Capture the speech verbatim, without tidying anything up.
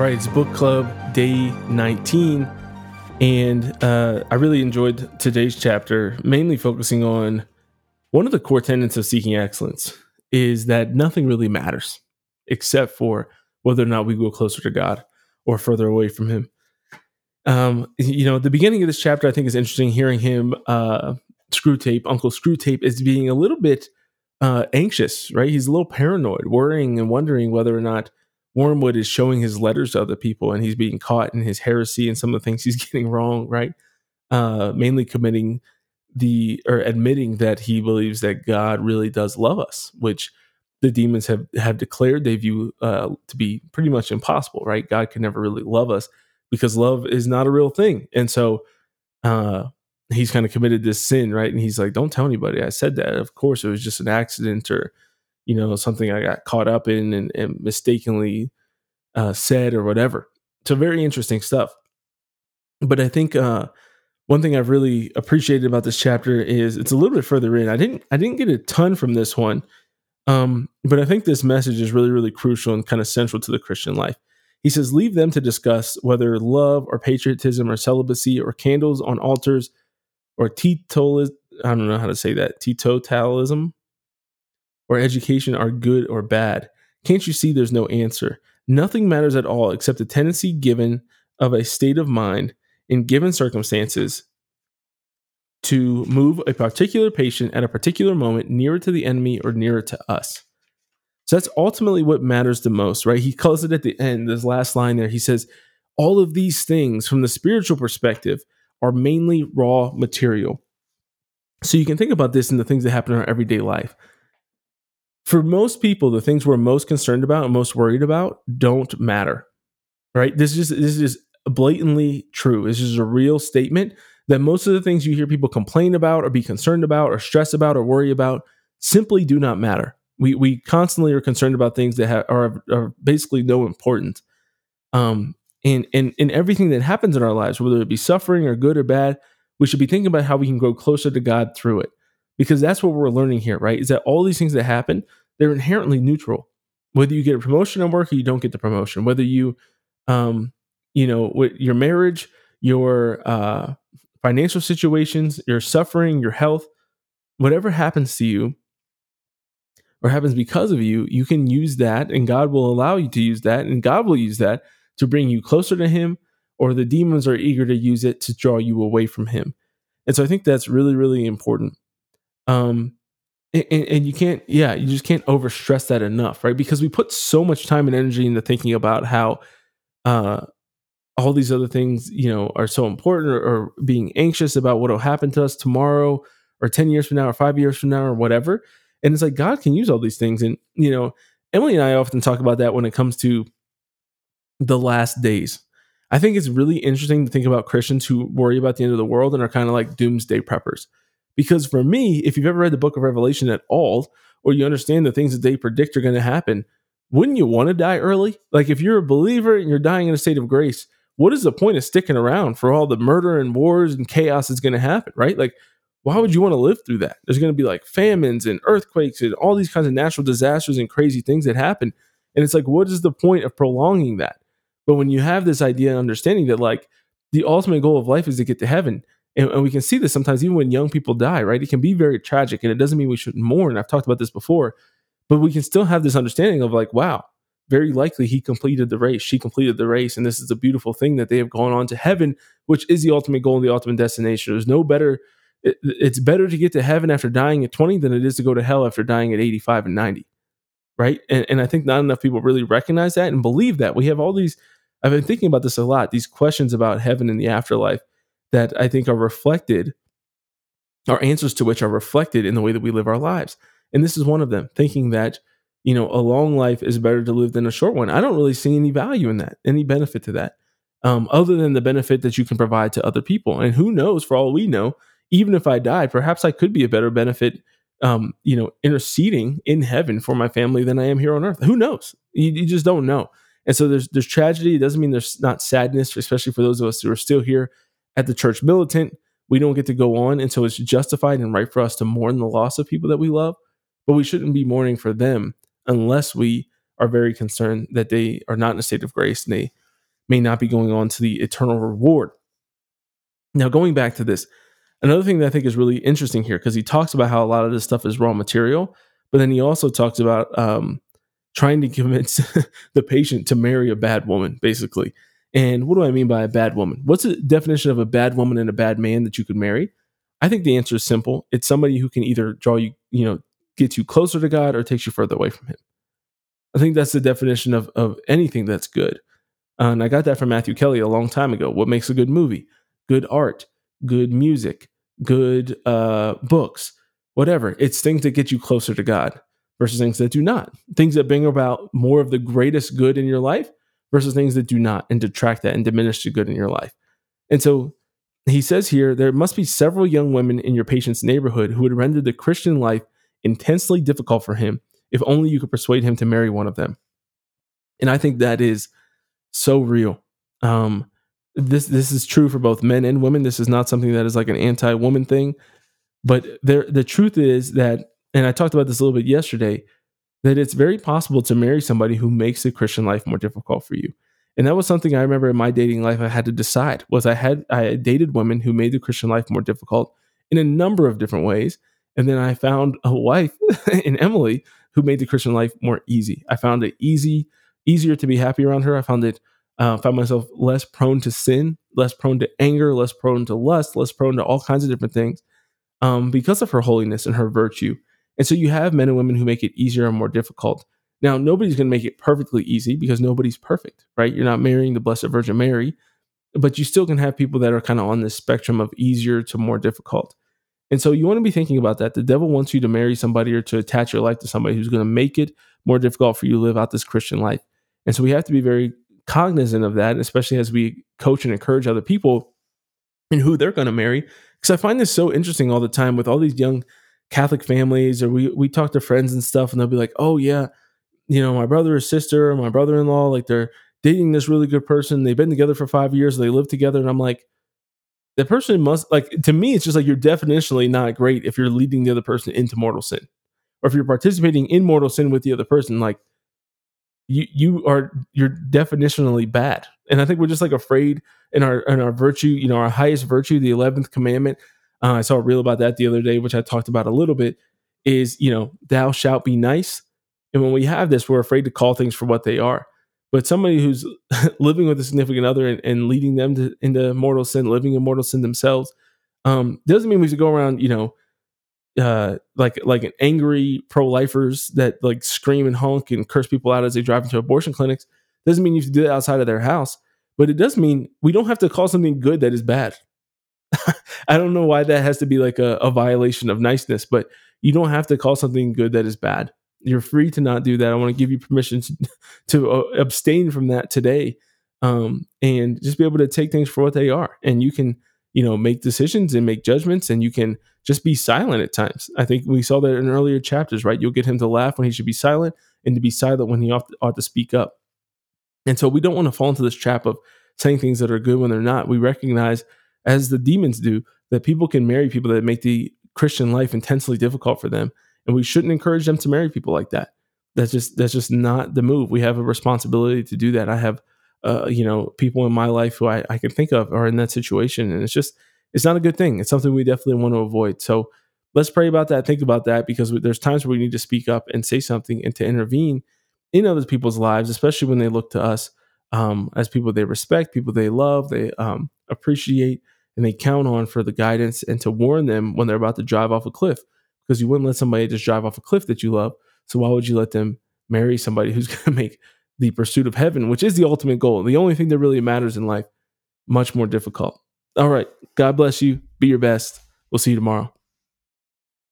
right, it's book club day nineteen, and uh, I really enjoyed today's chapter, mainly focusing on one of the core tenets of seeking excellence is that nothing really matters except for whether or not we go closer to God or further away from Him. Um, you know, the beginning of this chapter, I think, is interesting. Hearing him, uh, Screwtape, Uncle Screwtape, is being a little bit uh, anxious, right? He's a little paranoid, worrying and wondering whether or not Wormwood is showing his letters to other people, and he's being caught in his heresy and some of the things he's getting wrong, right? Uh, mainly committing the or admitting that he believes that God really does love us, which the demons have have declared they view uh, to be pretty much impossible, right? God can never really love us because love is not a real thing, and so uh, he's kind of committed this sin, right? And he's like, "Don't tell anybody I said that. Of course, it was just an accident, or you know, something I got caught up in and, and mistakenly uh, said, or whatever." So very interesting stuff. But I think uh, one thing I've really appreciated about this chapter is it's a little bit further in. I didn't I didn't get a ton from this one, um, but I think this message is really, really crucial and kind of central to the Christian life. He says, leave them to discuss whether love or patriotism or celibacy or candles on altars or teetotalism, I don't know how to say that, teetotalism or education are good or bad. Can't you see there's no answer? Nothing matters at all except the tendency given of a state of mind in given circumstances to move a particular patient at a particular moment nearer to the enemy or nearer to us. So that's ultimately what matters the most, right? He calls it at the end, this last line there. He says, all of these things from the spiritual perspective are mainly raw material. So you can think about this in the things that happen in our everyday life. For most people, the things we're most concerned about and most worried about don't matter, right? This is this is blatantly true. This is a real statement that most of the things you hear people complain about or be concerned about or stress about or worry about simply do not matter. We we constantly are concerned about things that have, are, are basically no importance. Um, and, and, and everything that happens in our lives, whether it be suffering or good or bad, we should be thinking about how we can grow closer to God through it. Because that's what we're learning here, right? Is that all these things that happen, they're inherently neutral. Whether you get a promotion at work or you don't get the promotion, whether you, um, you know, with your marriage, your uh, financial situations, your suffering, your health, whatever happens to you or happens because of you, you can use that, and God will allow you to use that, and God will use that to bring you closer to Him, or the demons are eager to use it to draw you away from Him. And so I think that's really, really important. Um, and, and you can't, yeah, you just can't overstress that enough, right? Because we put so much time and energy into thinking about how uh, all these other things, you know, are so important, or, or being anxious about what will happen to us tomorrow, or ten years from now, or five years from now, or whatever. And it's like God can use all these things. And, you know, Emily and I often talk about that when it comes to the last days. I think it's really interesting to think about Christians who worry about the end of the world and are kind of like doomsday preppers. Because for me, if you've ever read the book of Revelation at all, or you understand the things that they predict are going to happen, wouldn't you want to die early? Like if you're a believer and you're dying in a state of grace, what is the point of sticking around for all the murder and wars and chaos that's going to happen, right? Like, why would you want to live through that? There's going to be like famines and earthquakes and all these kinds of natural disasters and crazy things that happen. And it's like, what is the point of prolonging that? But when you have this idea and understanding that like the ultimate goal of life is to get to heaven, and, and we can see this sometimes even when young people die, right? It can be very tragic, and it doesn't mean we shouldn't mourn. I've talked about this before, but we can still have this understanding of like, wow, very likely he completed the race, she completed the race, and this is a beautiful thing that they have gone on to heaven, which is the ultimate goal and the ultimate destination. There's no better, it, it's better to get to heaven after dying at twenty than it is to go to hell after dying at eighty-five and ninety, right? And, and I think not enough people really recognize that and believe that. We have all these, I've been thinking about this a lot, these questions about heaven and the afterlife that I think are reflected, our answers to which are reflected in the way that we live our lives. And this is one of them, thinking that, you know, a long life is better to live than a short one. I don't really see any value in that, any benefit to that, um, other than the benefit that you can provide to other people. And who knows, for all we know, even if I died, perhaps I could be a better benefit, um, you know, interceding in heaven for my family than I am here on earth. Who knows? You, you just don't know. And so there's there's tragedy. It doesn't mean there's not sadness, especially for those of us who are still here at the church militant. We don't get to go on, and so it's justified and right for us to mourn the loss of people that we love, but we shouldn't be mourning for them unless we are very concerned that they are not in a state of grace and they may not be going on to the eternal reward. Now, going back to this, another thing that I think is really interesting here, because he talks about how a lot of this stuff is raw material, but then he also talks about um, trying to convince the patient to marry a bad woman, basically. And what do I mean by a bad woman? What's the definition of a bad woman and a bad man that you could marry? I think the answer is simple. It's somebody who can either draw you, you know, get you closer to God or takes you further away from him. I think that's the definition of, of anything that's good. Uh, and I got that from Matthew Kelly a long time ago. What makes a good movie? Good art, good music, good uh, books, whatever. It's things that get you closer to God versus things that do not. Things that bring about more of the greatest good in your life versus things that do not and detract that and diminish the good in your life. And so he says here, there must be several young women in your patient's neighborhood who would render the Christian life intensely difficult for him if only you could persuade him to marry one of them. And I think that is so real. Um, this this is true for both men and women. This is not something that is like an anti-woman thing. But there, the truth is that, and I talked about this a little bit yesterday, that it's very possible to marry somebody who makes the Christian life more difficult for you. And that was something I remember in my dating life I had to decide. Was I had I had dated women who made the Christian life more difficult in a number of different ways. And then I found a wife in Emily who made the Christian life more easy. I found it easy, easier to be happy around her. I found it uh, found myself less prone to sin, less prone to anger, less prone to lust, less prone to all kinds of different things um, because of her holiness and her virtue. And so you have men and women who make it easier and more difficult. Now, nobody's going to make it perfectly easy because nobody's perfect, right? You're not marrying the Blessed Virgin Mary, but you still can have people that are kind of on this spectrum of easier to more difficult. And so you want to be thinking about that. The devil wants you to marry somebody or to attach your life to somebody who's going to make it more difficult for you to live out this Christian life. And so we have to be very cognizant of that, especially as we coach and encourage other people in who they're going to marry. Because I find this so interesting all the time with all these young Catholic families, or we we talk to friends and stuff, and they'll be like, oh yeah, you know, my brother or sister or my brother-in-law, like they're dating this really good person. They've been together for five years. They live together. And I'm like, the person must, like, to me, it's just like you're definitionally not great if you're leading the other person into mortal sin. Or if you're participating in mortal sin with the other person, like you you are, you're definitionally bad. And I think we're just like afraid in our in our virtue, you know, our highest virtue, the eleventh commandment. Uh, I saw a reel about that the other day, which I talked about a little bit, is, you know, thou shalt be nice. And when we have this, we're afraid to call things for what they are. But somebody who's living with a significant other and, and leading them to, into mortal sin, living in mortal sin themselves, um, doesn't mean we should go around, you know, uh, like like an angry pro-lifers that like scream and honk and curse people out as they drive into abortion clinics. Doesn't mean you have to do that outside of their house. But it does mean we don't have to call something good that is bad. I don't know why that has to be like a, a violation of niceness, but you don't have to call something good that is bad. You're free to not do that. I want to give you permission to, to uh, abstain from that today, um, and just be able to take things for what they are. And you can, you know, make decisions and make judgments, and you can just be silent at times. I think we saw that in earlier chapters, right? You'll get him to laugh when he should be silent, and to be silent when he ought to, ought to speak up. And so we don't want to fall into this trap of saying things that are good when they're not. We recognize, as the demons do, that people can marry people that make the Christian life intensely difficult for them. And we shouldn't encourage them to marry people like that. That's just that's just not the move. We have a responsibility to do that. I have, uh, you know, people in my life who I, I can think of are in that situation, and it's just it's not a good thing. It's something we definitely want to avoid. So let's pray about that. Think about that, because there's times where we need to speak up and say something and to intervene in other people's lives, especially when they look to us um, as people they respect, people they love, they um, appreciate, and they count on for the guidance, and to warn them when they're about to drive off a cliff. Because you wouldn't let somebody just drive off a cliff that you love. So why would you let them marry somebody who's going to make the pursuit of heaven, which is the ultimate goal, the only thing that really matters in life, much more difficult? All right. God bless you. Be your best. We'll see you tomorrow.